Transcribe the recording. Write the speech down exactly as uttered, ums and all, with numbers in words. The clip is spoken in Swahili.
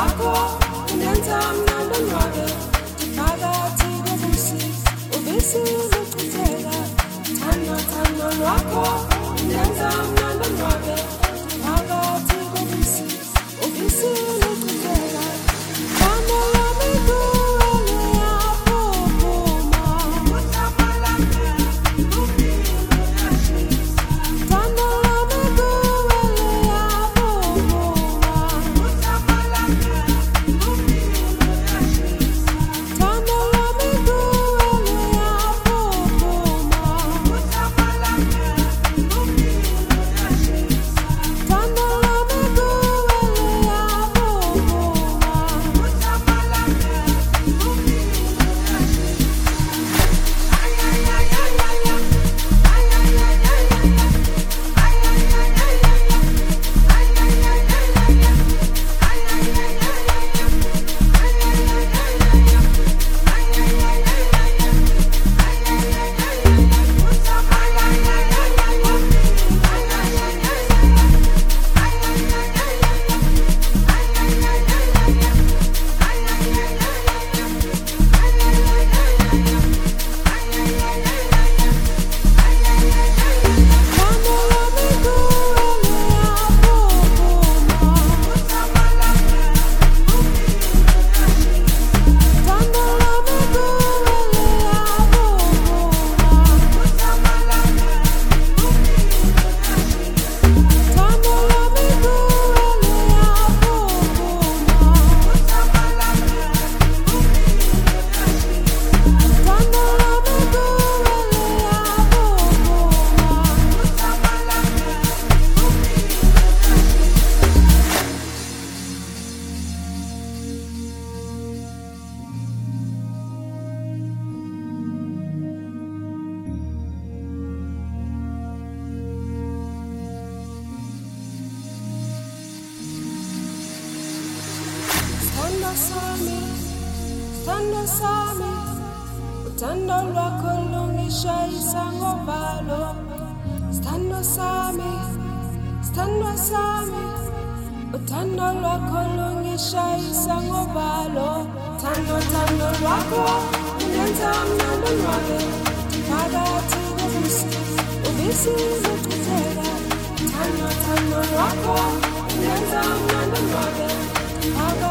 lwakho undenza mnandi ndonwabe phakathi kobusi ubisi luchitheka thando thando lwakho undenza mnandi ndonwabe phakathi kobusi ubisi luchitheka thando lwami kuwe luyaphuphuma uthamalanga luphilo yashisa thando lwami kuwe luyaphuphuma uthamalanga luphilo yashisa thando lwami kuwe luyaphuphuma uthamalanga luphilo yashisa thando lwami kuwe luyaphuphuma uthamalanga luphilo yashisa ay ay ay ay ay ay ay ay ay ay Thando sami, thando sami, uthando lwakho lungishayisa ngovalo. Thando sami, thando sami, uthando lwakho lungishayisa ngovalo. Thando thando lwakho undenza mnandi ndonwabe phakathi kobusi ubisi luchitheka. Thando thando lwakho undenza mnandi ndonwabe phakathi